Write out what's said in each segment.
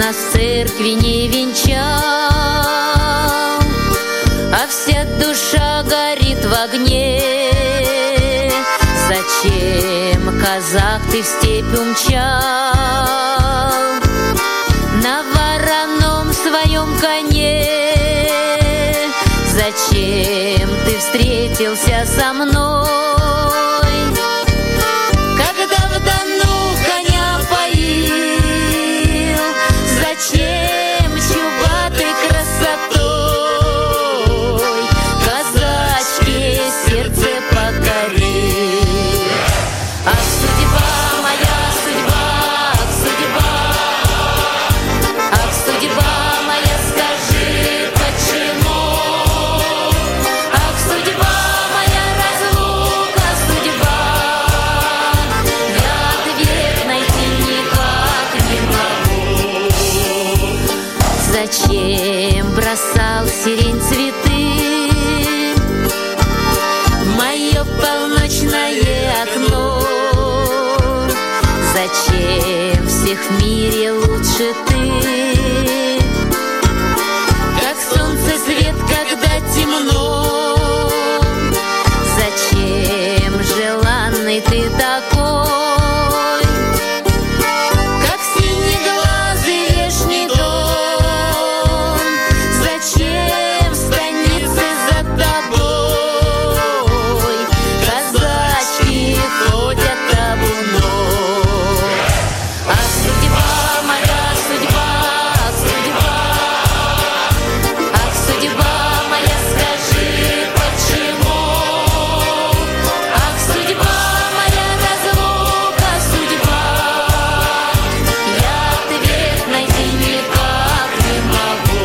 нас в церкви не венчал, а вся душа горит в огне. Зачем, казак, ты в степь умчал на вороном своем коне? Зачем ты встретился со мной, когда в Дону коня поил? Зачем чубатой красотой казачье сердце покорил? Ах, судьба моя, судьба, ах, судьба, ах, судьба моя, скажи, почему? Ах, судьба моя, разлука, судьба, я ответ найти никак не могу. Зачем бросал сирень цветы в мое полночное окно? Зачем всех в мире лучше ты, как солнце свет, когда темно? Зачем желанный ты такой, как синеглазый вешний дом? Зачем в станице за тобой казачки ходят табуном? Ах, судьба моя, судьба, ах, судьба, ах, судьба моя, скажи, почему? Ах, судьба моя, разлука, судьба, я ответ найти никак не могу.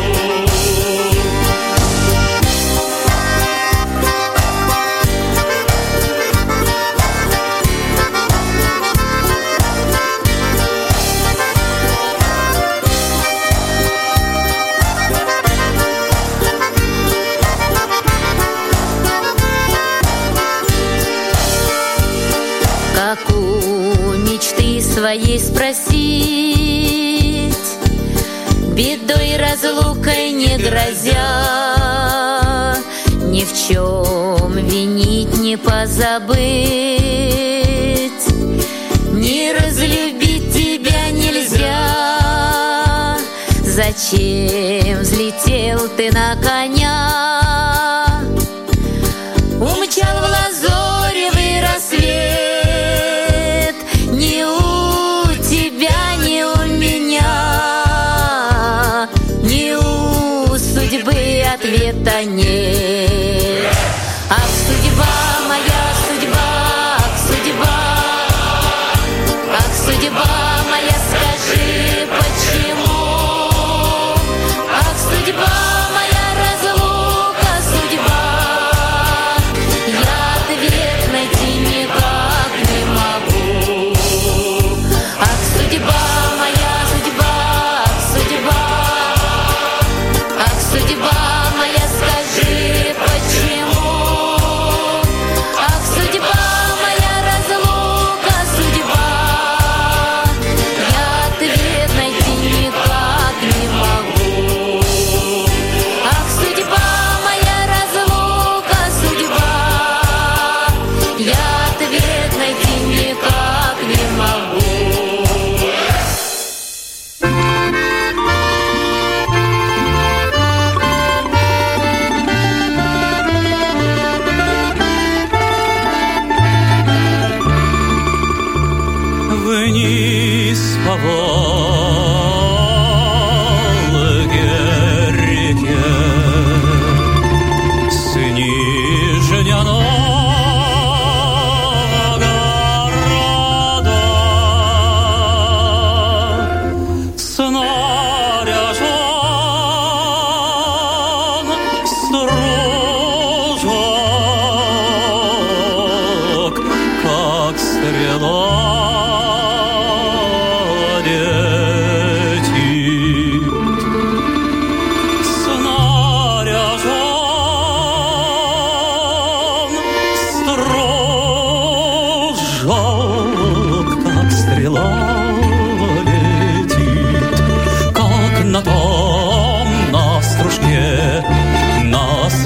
Как у мечты своей спросить, бедой разлукой не грозя, ни в чем винить не позабыть, не разлюбить тебя нельзя. Зачем взлетел ты на коня, умчал в лазоревый рассвет? Ни у тебя, ни у меня, ни у судьбы ответа нет. Ах, судьба моя, судьба, ах, судьба, ах, судьба моя, скажи, почему? Ах, судьба моя, разлука, судьба, я ответ найти никак не могу. Ах, судьба моя, судьба, ах, судьба, ах, судьба моя, скажи, почему?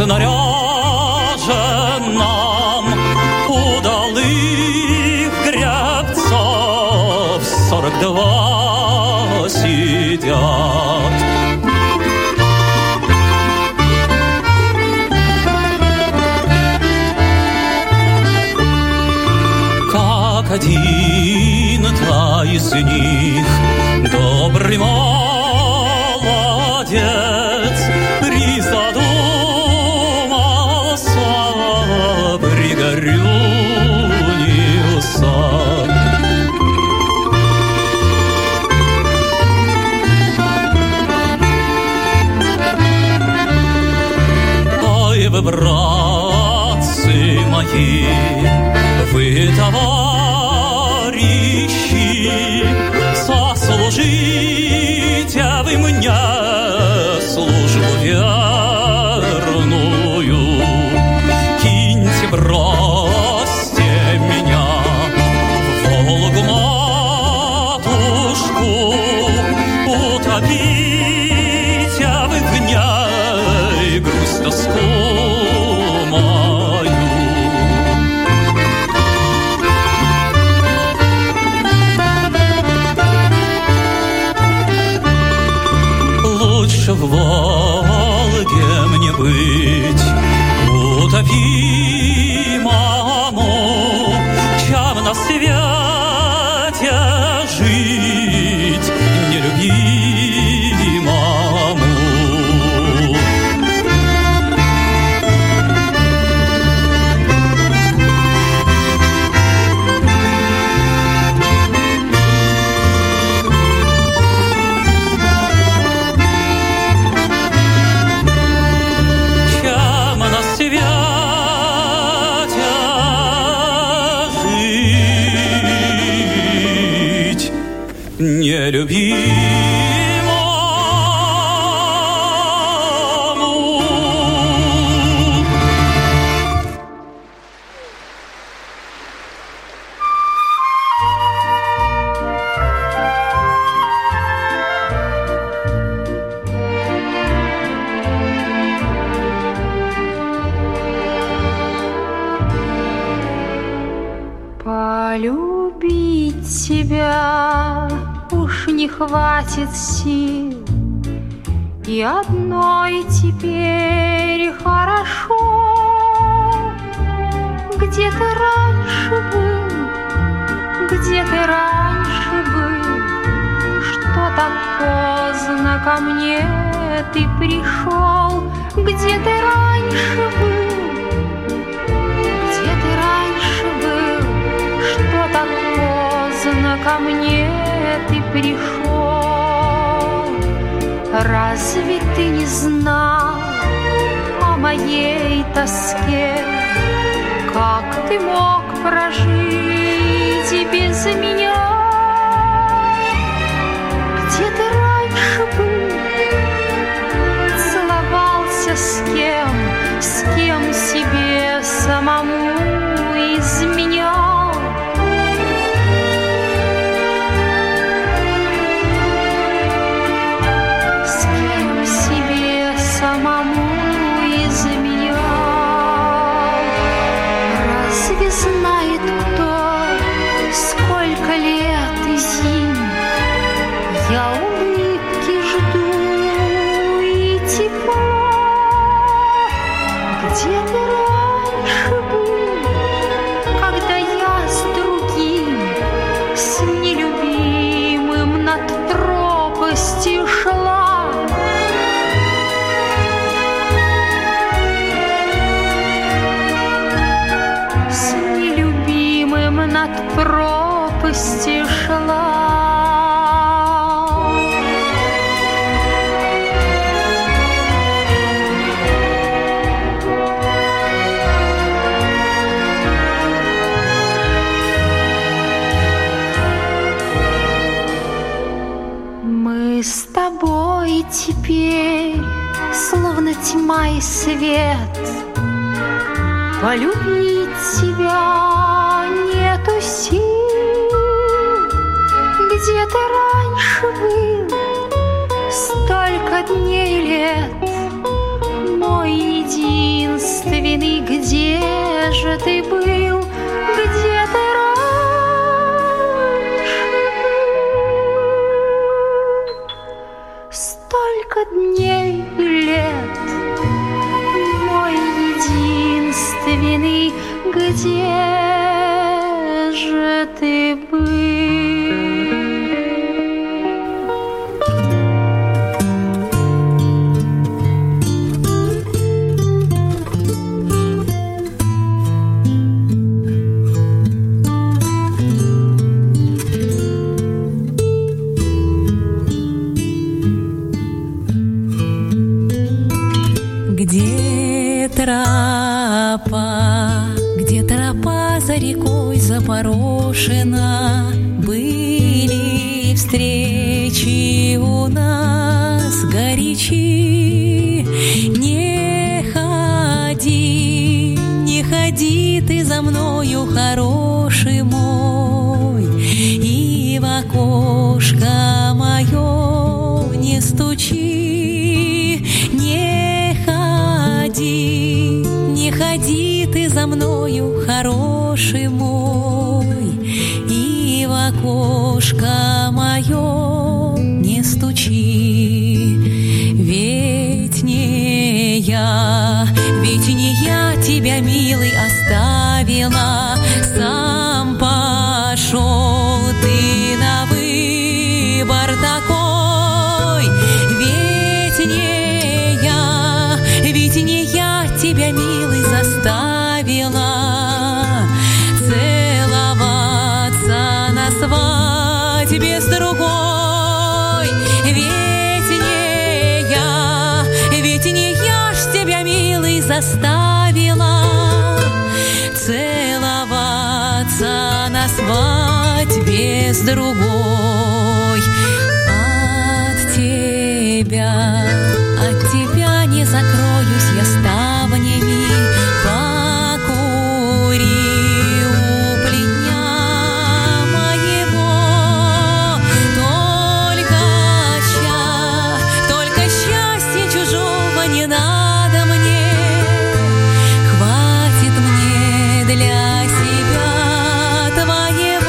наряженном удалых гребцов 42 сидят. Как один-то из них добрый молодец призадумался, пригорюнился. Ой, вы, братцы мои, вы, товарищи, сослужите вы мне службу верную. Киньте, бросьте меня в Волгу-матушку, утопите вы в ней грусть, тоску мою. Лучше в Волге мне быть утопимому, чем на свете жить нелюбимому. Полюбить тебя уж не хватит сил, и одной теперь хорошо. Где ты раньше был, где ты раньше был, что так поздно ко мне ты пришел? Где ты раньше был, где ты раньше был, что так поздно ко мне ты пришел? Разве ты не знал о моей тоске? Как ты мог прожить и без меня? Где ты раньше был? Целовался с кем себе самому изменял? С кем себе самому изменял? Разве знает кто, сколько лет и зим я улыбки жду и тепла? Где ты раньше был, когда я с другим, с нелюбимым над пропастью шла? С нелюбимым над пропастью шла. Мы с тобой теперь словно тьма и свет. Полюбить тебя нету сил. Где ты раньше был, столько дней и лет, мой единственный таинственный, где же ты был, где ты раньше? Столько дней и лет, мой единственный, где же ты был? Где тропа за рекой запорошена, были встречи у нас горячи. Не ходи ты за мною, хороший мой, и в окошко мое не стучи. Не ходи ты за мною, хороший мой, и в окошко мое не стучи. Ведь не я тебя, милый, оставила, сам пошел ты на выбор такой. Ведь не я тебя, милый, заставила целоваться на свадьбе с другой. Ведь не я ж тебя, милый, заставила целоваться на свадьбе с другой. От тебя не закроюсь я ставнями, покури у плетня моего. Только счастья чужого не надо мне, хватит мне для себя твоего.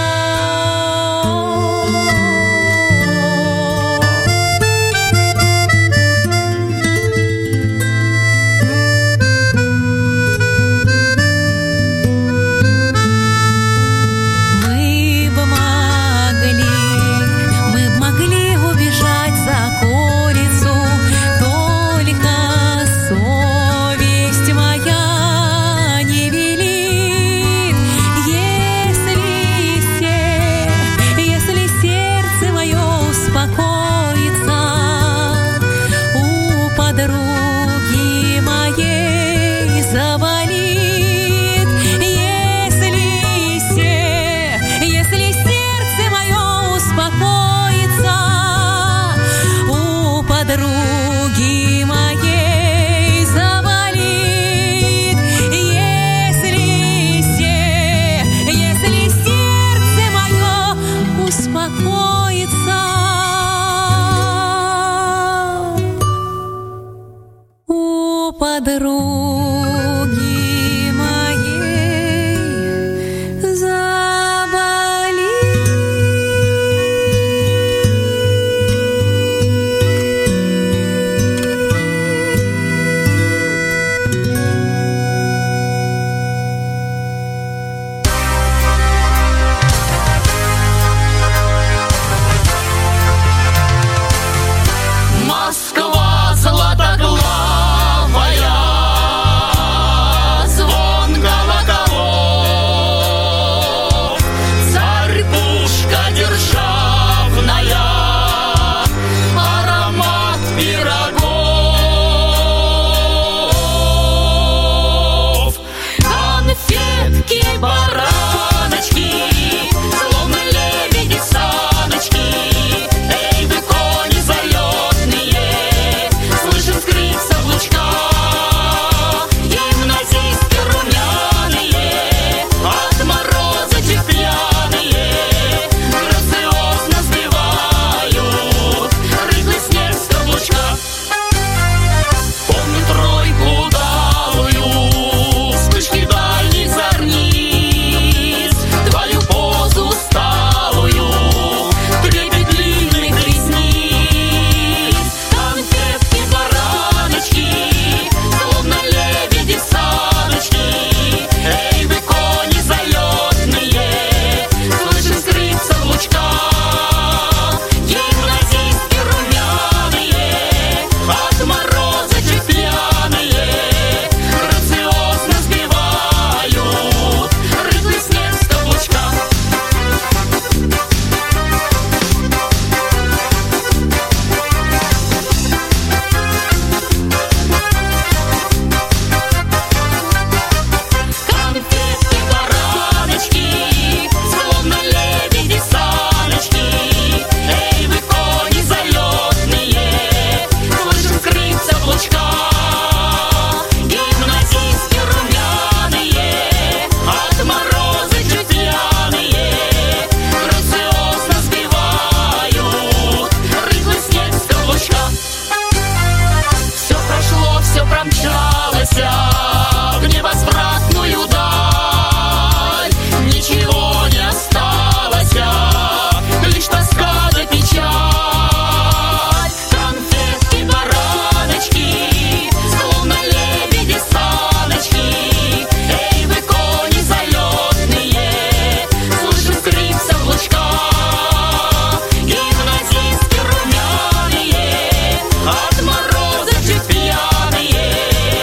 Подруги моей заболит. Москва златоглавая, помчалась в невозвратную даль. Ничего не осталось, лишь тоска да печаль. Конфетки, бараночки, словно лебеди саночки. Эй, вы кони залетные, слышим скрип соблучка. Гимназистки румяные, от мороза чуть пьяные,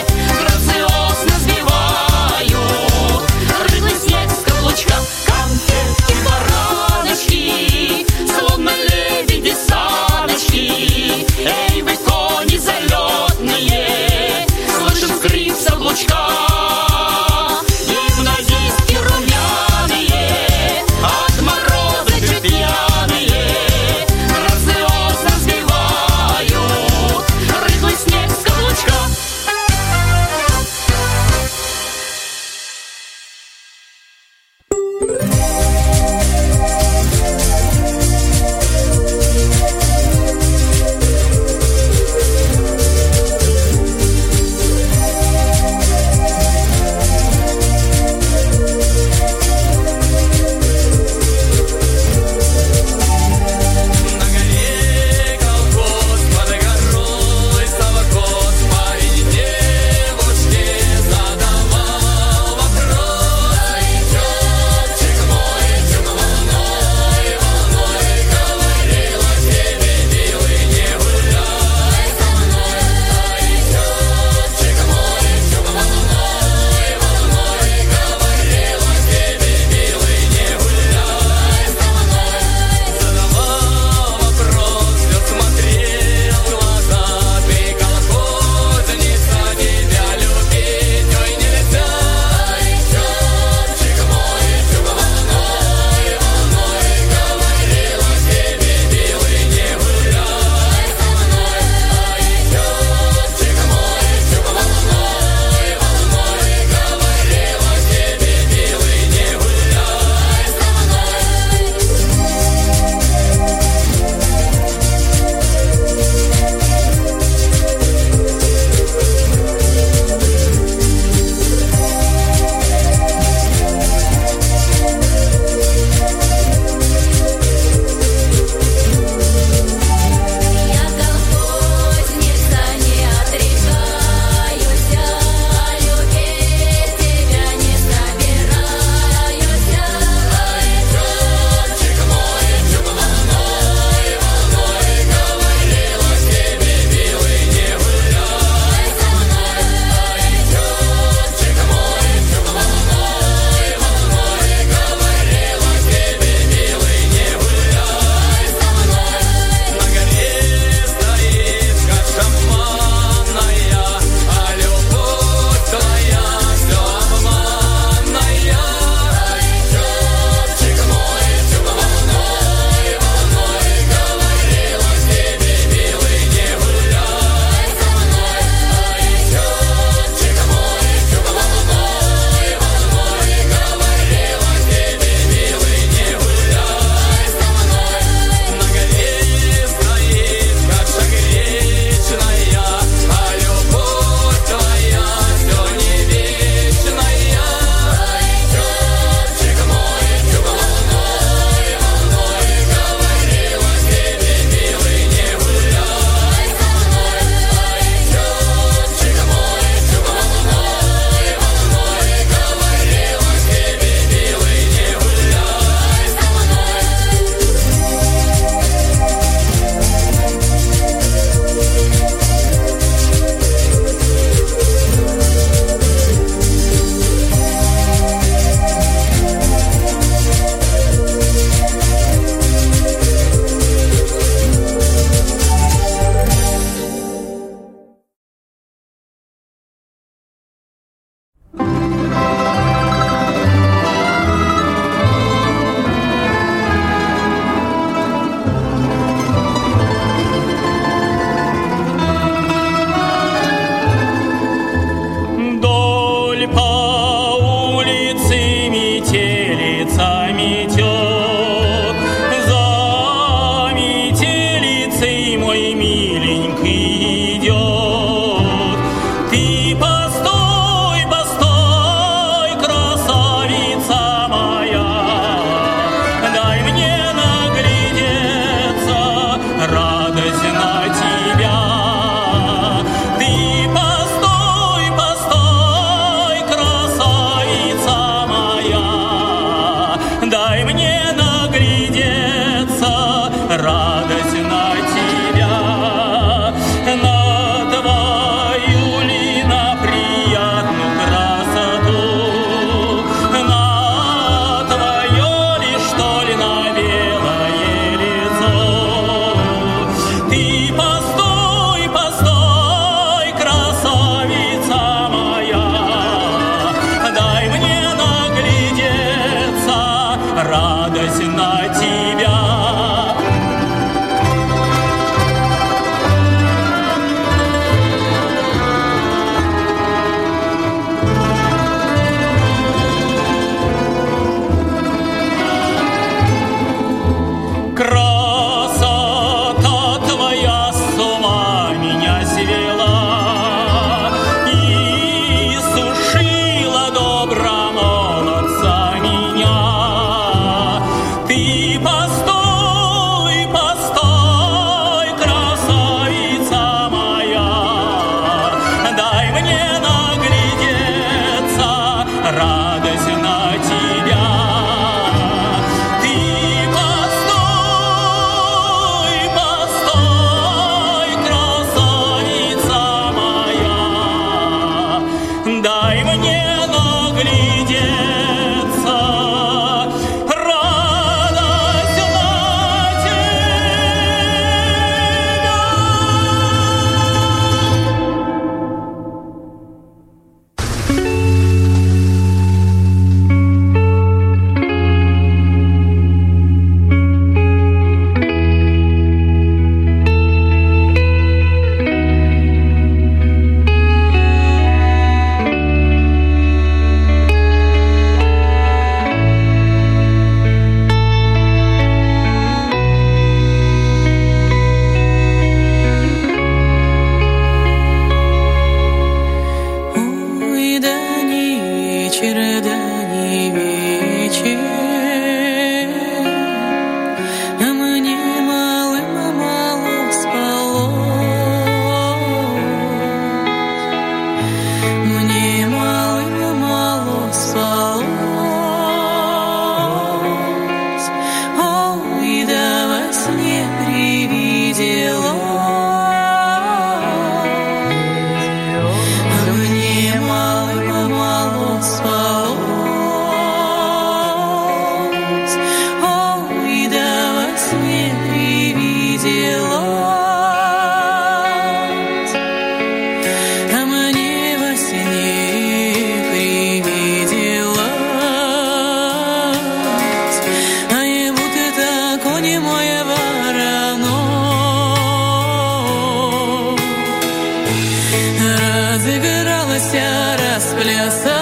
разыгралась, расплясался,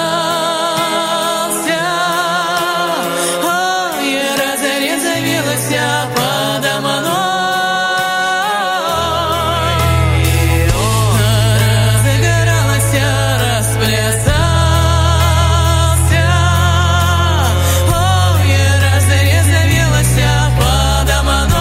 ой, разрезавелась подо мной, разыгралась, расплясался, ой, разрезавелась подо мной.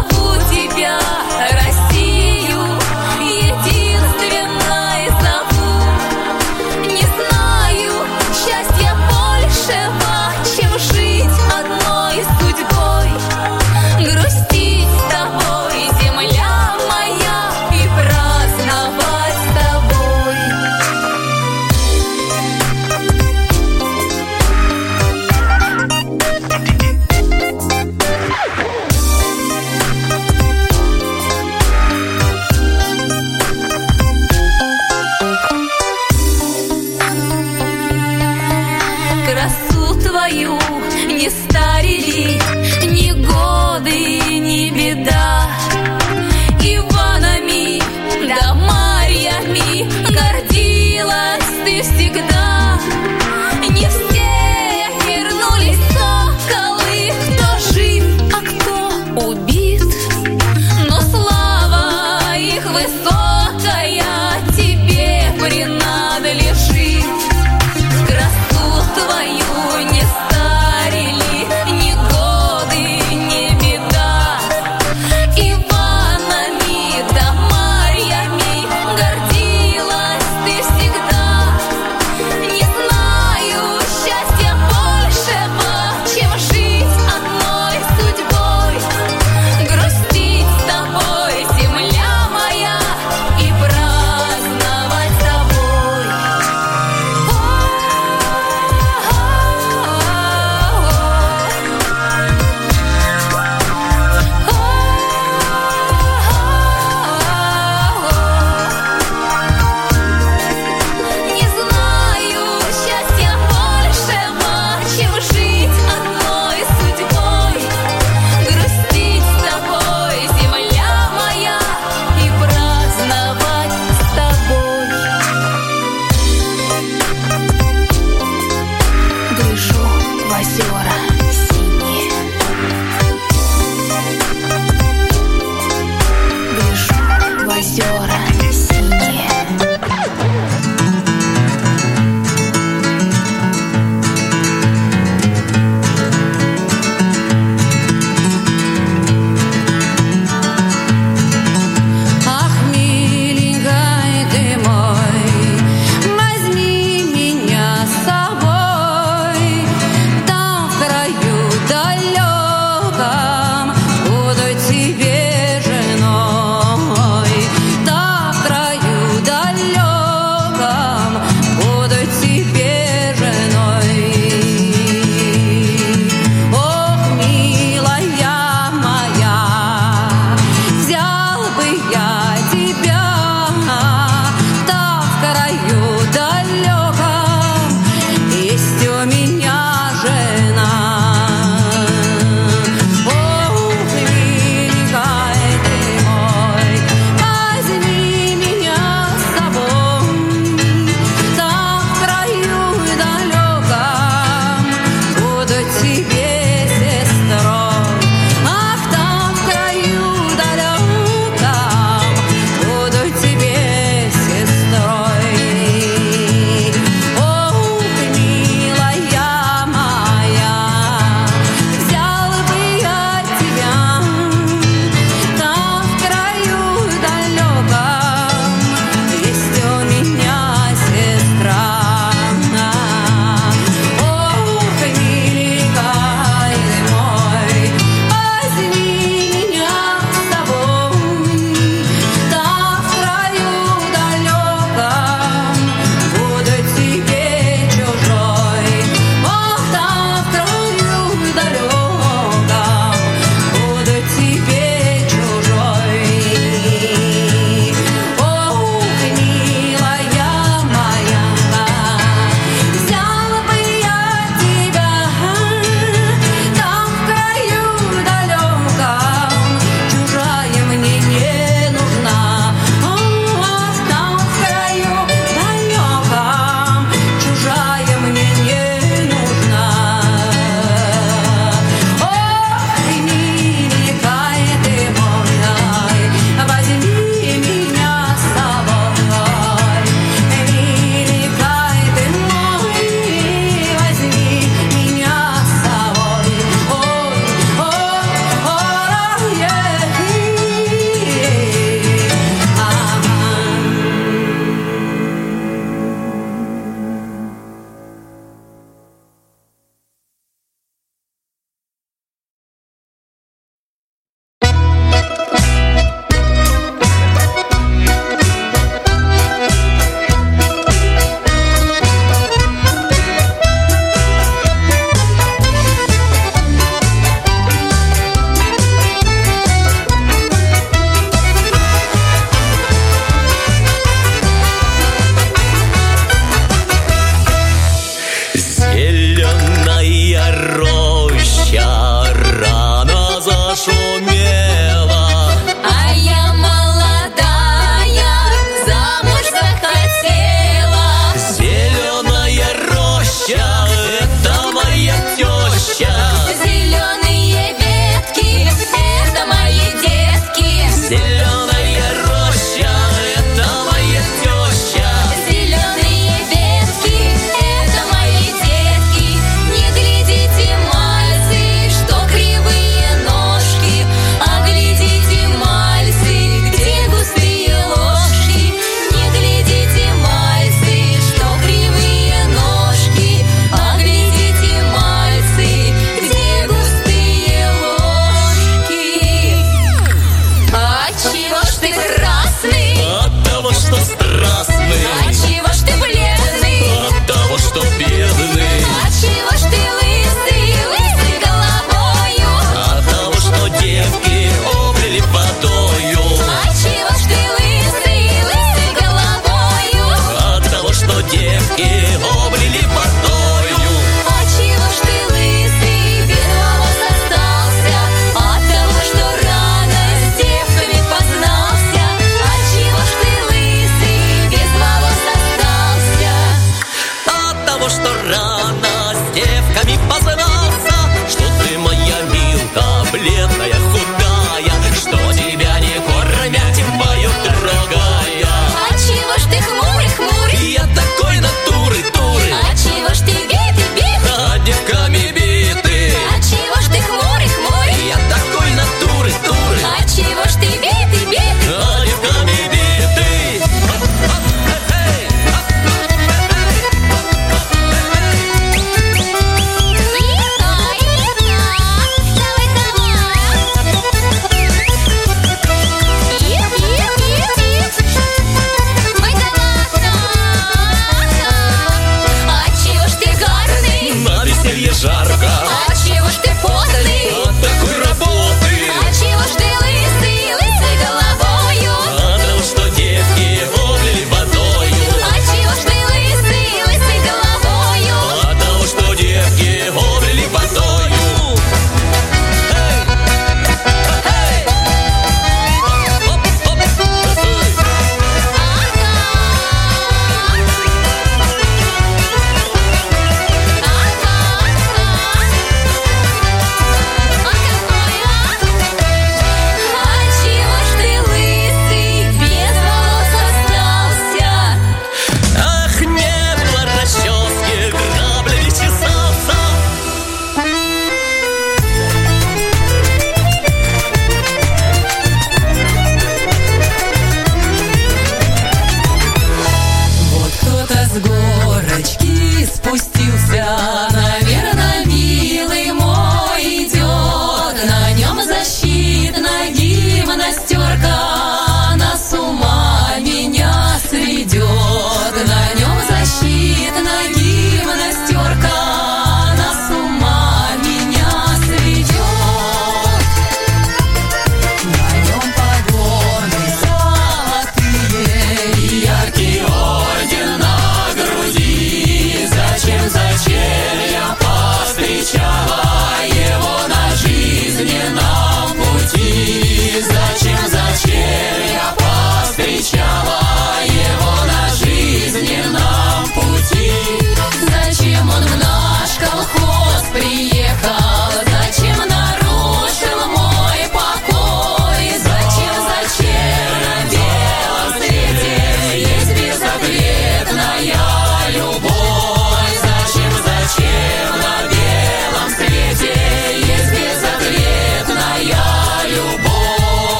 Зову тебя, Россию, единственная зову. высокая тебе принадлежит. Красу твою не старили ни годы, ни беда. Иванами да Марьями гордилась ты всегда. Не знаю счастья большего, чем жить одной судьбой. Грустить с тобой, земля моя,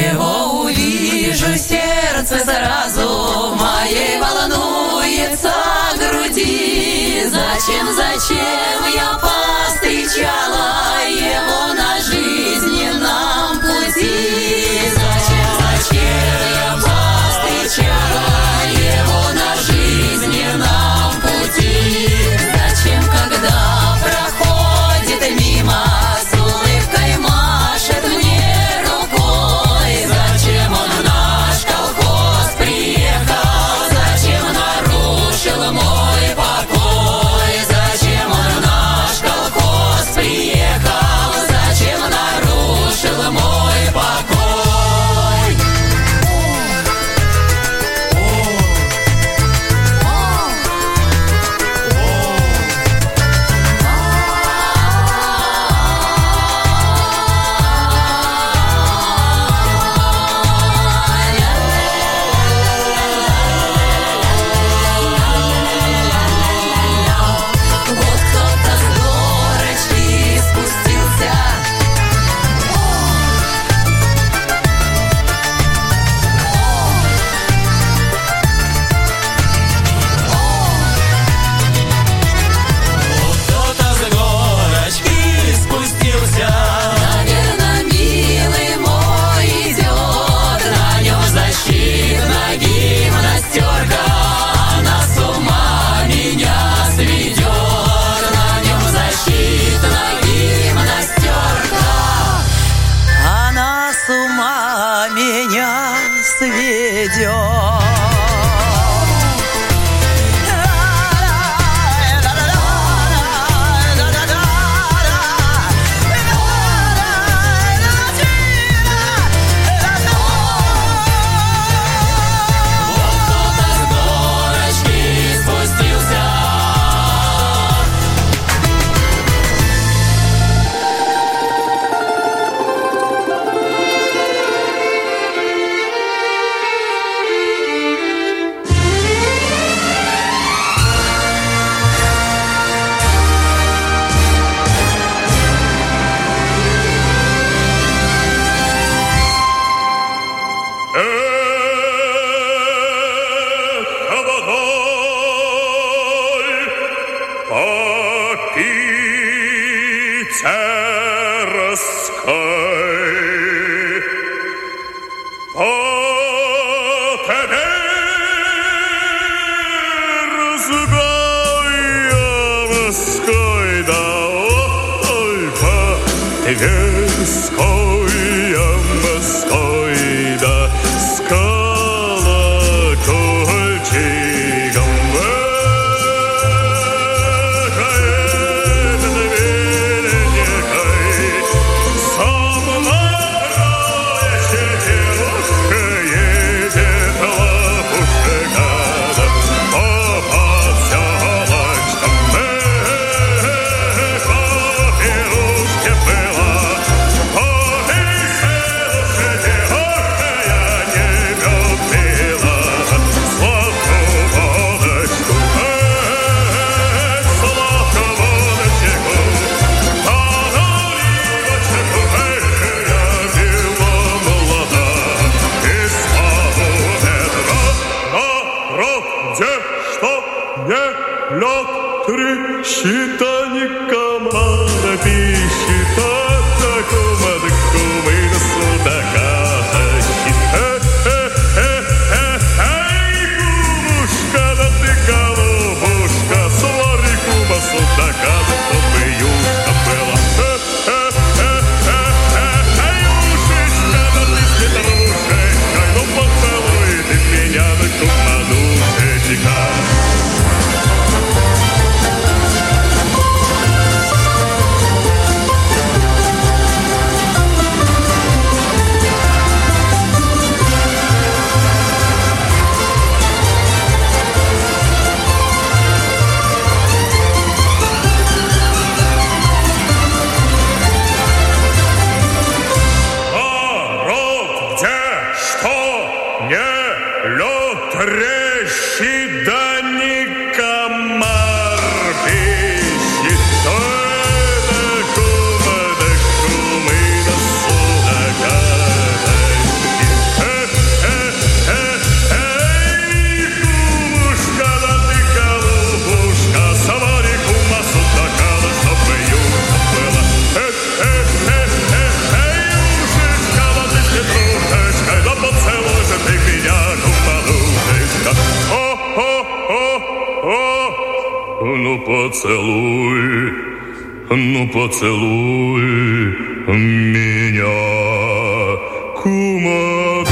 его увижу, сердце сразу моей волнуется груди. Зачем я повстречала его на жизненном пути? Зачем я повстречала его на жизненном пути? Зачем, когда проходит мимо, с улыбкой машет мне рукой? Зачем он в наш колхоз приехал? Зачем нарушил мой покой? Зачем он в наш колхоз приехал? Зачем нарушил мой покой? Вот кто-то с горочки спустился. Кто-то с горочки спустился. Наверно, милый мой идет, на нем защитная гимнастерка. Она с ума меня сведет, на нем защитная гимнастерка. Она с ума меня сведет. Кто-то с горочки спустился. поцелуй, ну поцелуй меня, кумаду.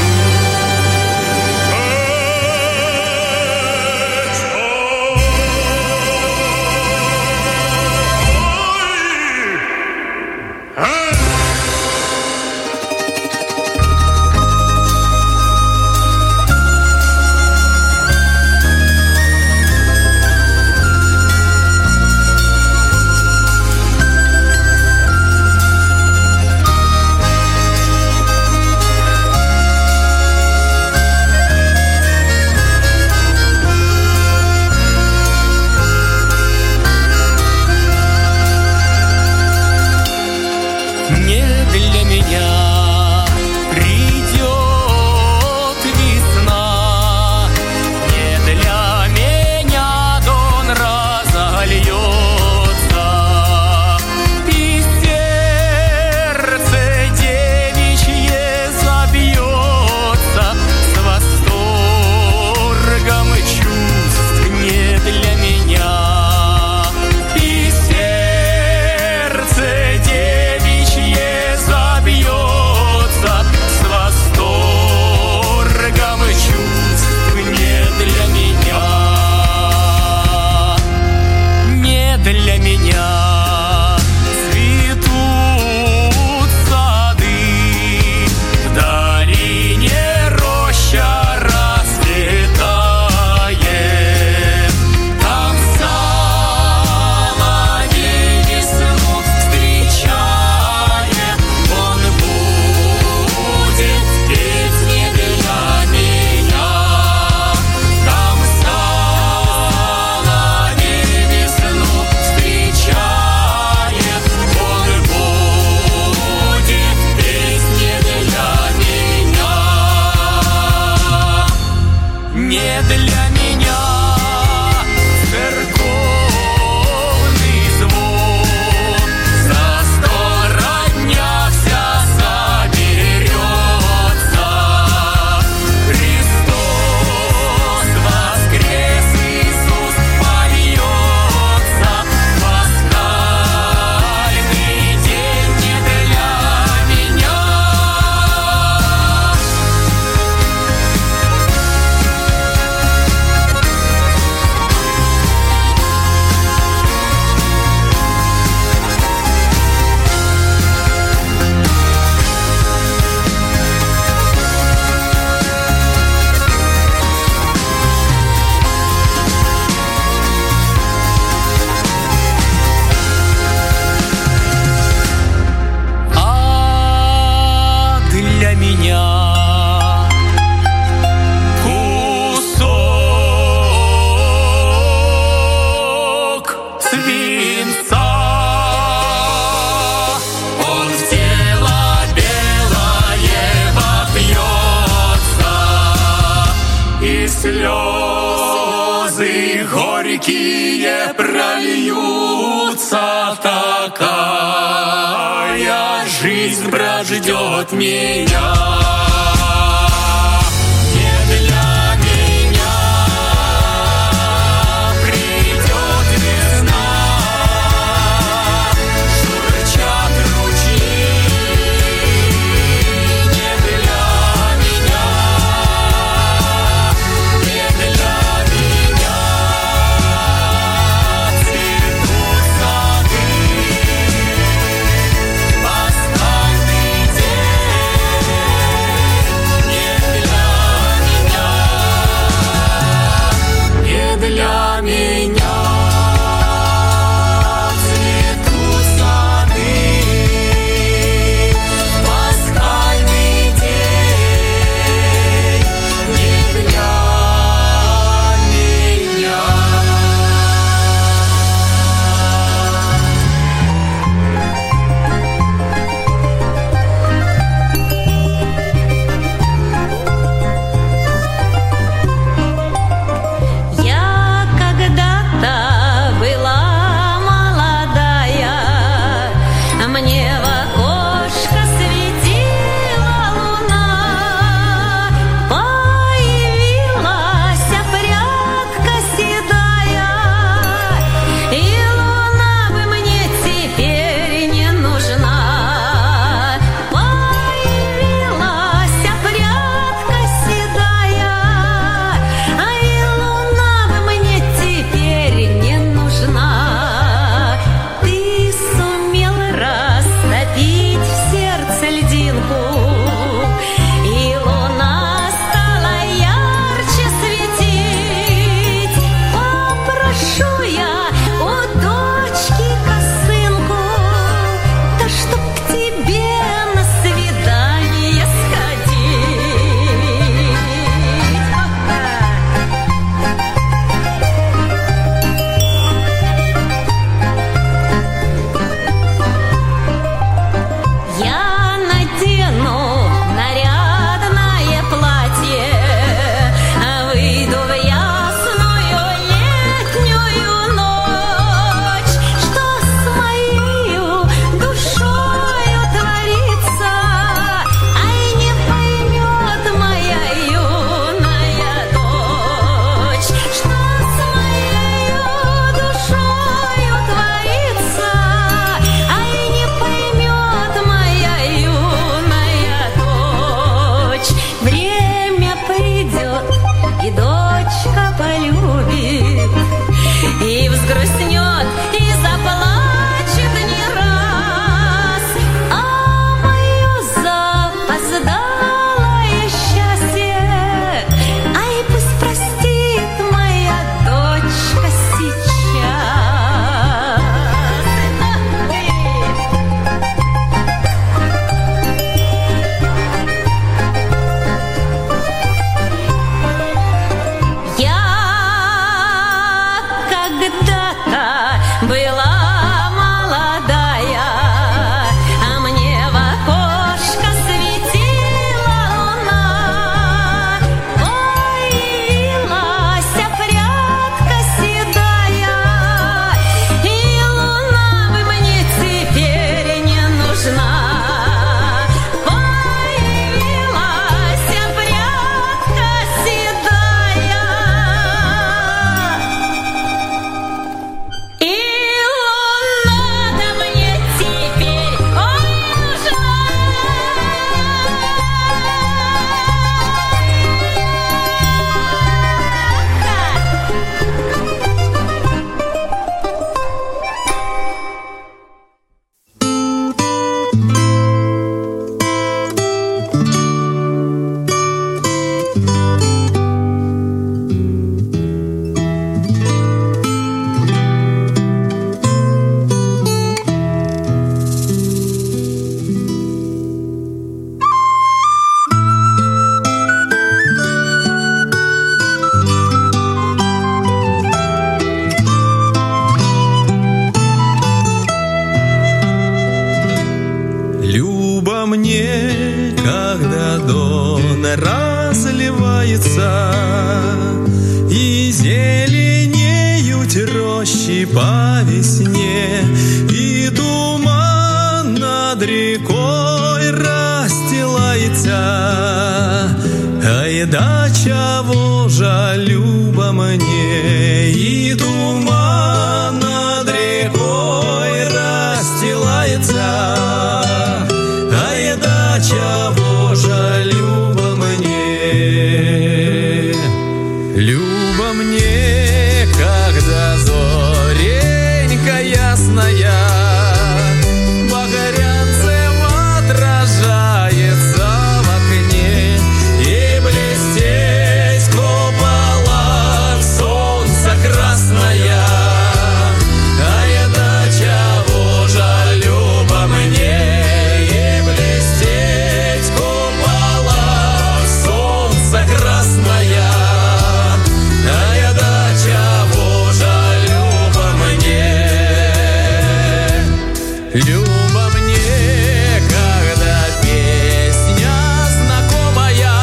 Слезы горькие прольются, такая жизнь прождет меня. по весне, и туман над рекой расстилается. Ай да чего же люба мне, и туман над рекой расстилается. Ай да чего же люба мне, люба мне, когда зоренька ясная багрянцем отражается в окне, и блестеть купола солнца красная. Ай да чего же люба мне, и блестеть купола солнца красная. Ай да чего же люба мне, люба мне, когда песня знакомая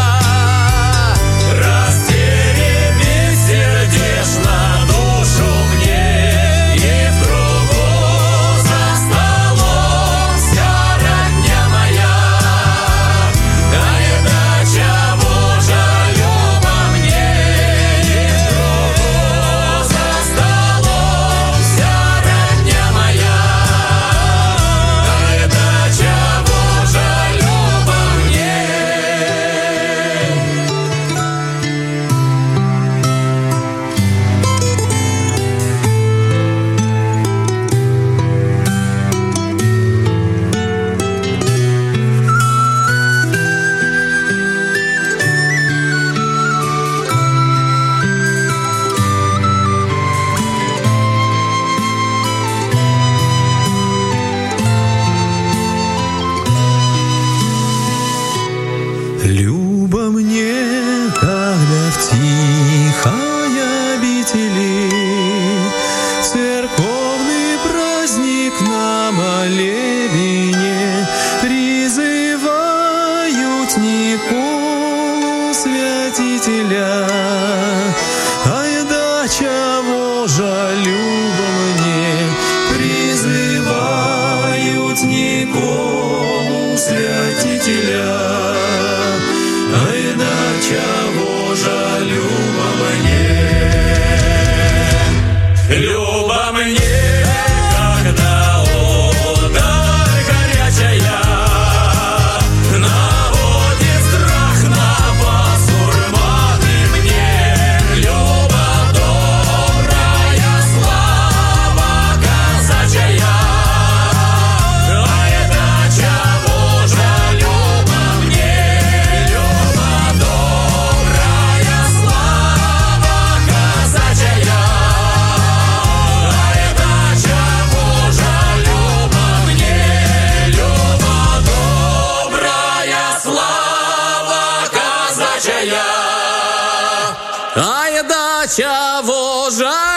растеребит сердечно душу мне, и в кругу за столом вся родня моя. Ай да чего же люба мне, и в кругу за столом вся родня моя. Ай да чего же люба мне. Люба мне, когда в тихой обители церковный праздник на молебне призывают Николу Святителя. Ай да чего же люба мне, призывают Николу Святителя. Ай да чего же люба мне, люба мне, когда удар горячая наводит страх на басурманы мне. Люба добрая, слава казачья. Ай да чего же люба мне, люба добрая, слава казачья. Ай да чего же люба мне, люба добрая, слава казачья. Ай да чего же